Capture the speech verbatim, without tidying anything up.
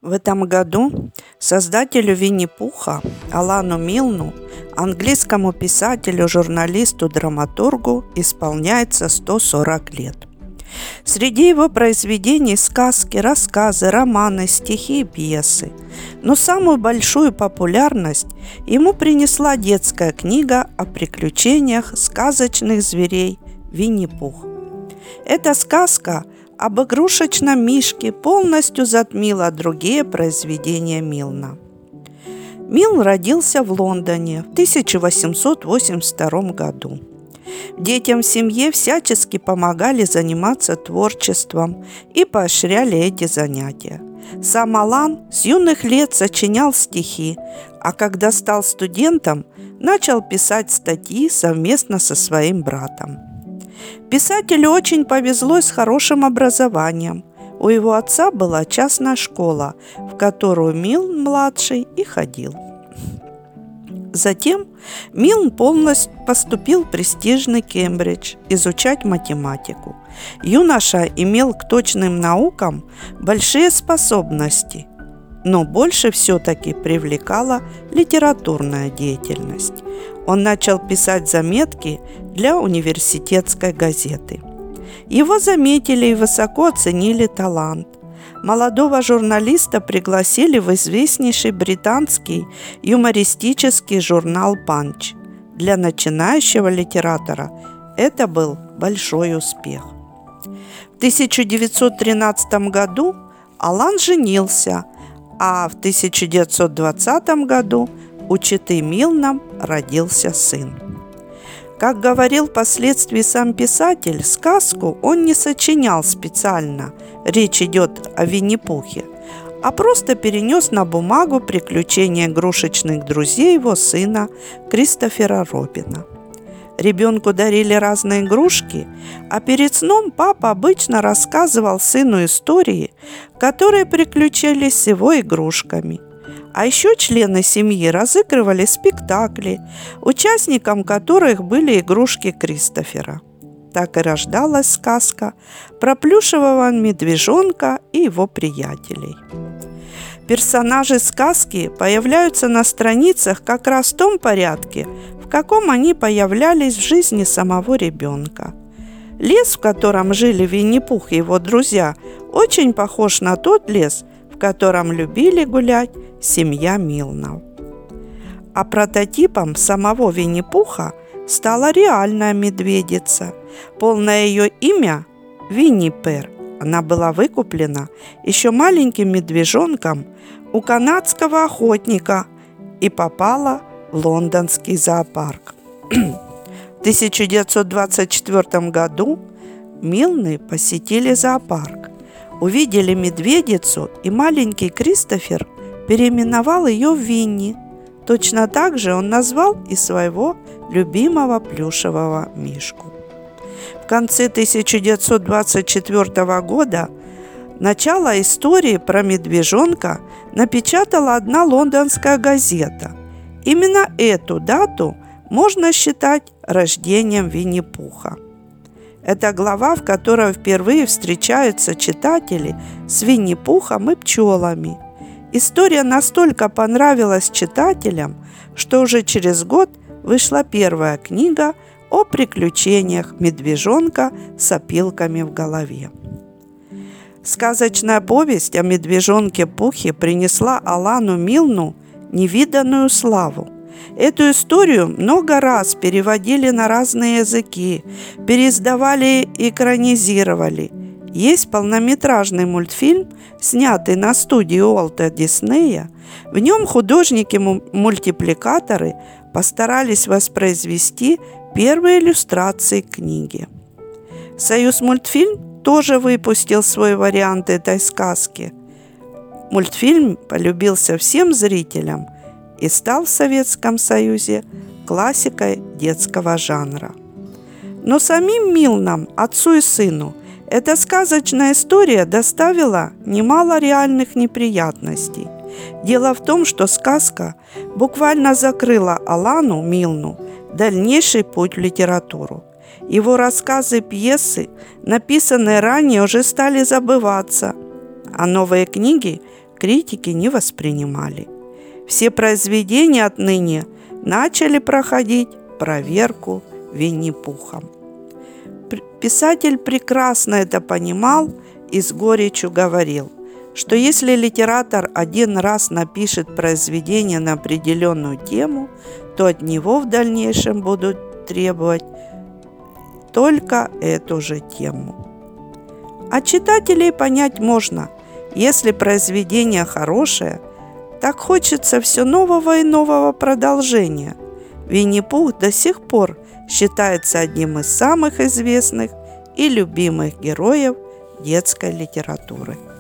В этом году создателю Винни-Пуха Алану Милну, английскому писателю, журналисту, драматургу, исполняется сто сорок лет. Среди его произведений сказки, рассказы, романы, стихи и пьесы. Но самую большую популярность ему принесла детская книга о приключениях сказочных зверей «Винни-Пух». Эта сказка об игрушечном мишке полностью затмила другие произведения Милна. Милн родился в Лондоне в тысяча восемьсот восемьдесят втором году. Детям в семье всячески помогали заниматься творчеством и поощряли эти занятия. Сам Алан с юных лет сочинял стихи, а когда стал студентом, начал писать статьи совместно со своим братом. Писателю очень повезло с хорошим образованием. У его отца была частная школа, в которую Милн-младший и ходил. Затем Милн полностью поступил в престижный Кембридж изучать математику. Юноша имел к точным наукам большие способности, но больше все-таки привлекала литературная деятельность. Он начал писать заметки для университетской газеты. Его заметили и высоко оценили талант. Молодого журналиста пригласили в известнейший британский юмористический журнал «Панч». Для начинающего литератора это был большой успех. В тысяча девятьсот тринадцатом году Алан женился, а в тысяча девятьсот двадцатом году у четы Милном родился сын. Как говорил впоследствии сам писатель, сказку он не сочинял специально, речь идет о Винни-Пухе, а просто перенес на бумагу приключения игрушечных друзей его сына Кристофера Робина. Ребенку дарили разные игрушки, а перед сном папа обычно рассказывал сыну истории, которые приключились с его игрушками. А еще члены семьи разыгрывали спектакли, участником которых были игрушки Кристофера. Так и рождалась сказка про плюшевого медвежонка и его приятелей. Персонажи сказки появляются на страницах как раз в том порядке, в каком они появлялись в жизни самого ребенка. Лес, в котором жили Винни-Пух и его друзья, очень похож на тот лес, в котором любили гулять семья Милнов. А прототипом самого Винни-Пуха стала реальная медведица. Полное ее имя – Винни-Пер. Она была выкуплена еще маленьким медвежонком у канадского охотника и попала в лондонский зоопарк. В тысяча девятьсот двадцать четвёртом году Милны посетили зоопарк, увидели медведицу, и маленький Кристофер переименовал ее в Винни. Точно так же он назвал и своего любимого плюшевого мишку. В конце тысяча девятьсот двадцать четвёртого года начало истории про медвежонка напечатала одна лондонская газета. Именно эту дату можно считать рождением Винни-Пуха. Это глава, в которой впервые встречаются читатели с Винни-Пухом и пчелами. История настолько понравилась читателям, что уже через год вышла первая книга о приключениях медвежонка с опилками в голове. Сказочная повесть о медвежонке Пухе принесла Алану Милну невиданную славу. Эту историю много раз переводили на разные языки, переиздавали и экранизировали. Есть полнометражный мультфильм, снятый на студии Уолта Диснея. В нем художники-мультипликаторы постарались воспроизвести первые иллюстрации книги. Союзмультфильм тоже выпустил свой вариант этой сказки. Мультфильм полюбился всем зрителям и стал в Советском Союзе классикой детского жанра. Но самим Милнам, отцу и сыну, эта сказочная история доставила немало реальных неприятностей. Дело в том, что сказка буквально закрыла Алану Милну дальнейший путь в литературу. Его рассказы, пьесы, написанные ранее, уже стали забываться, а новые книги критики не воспринимали. Все произведения отныне начали проходить проверку Винни-Пухом. Писатель прекрасно это понимал и с горечью говорил, что если литератор один раз напишет произведение на определенную тему, то от него в дальнейшем будут требовать только эту же тему. А читателей понять можно. Если произведение хорошее, так хочется все нового и нового продолжения. Винни-Пух до сих пор считается одним из самых известных и любимых героев детской литературы.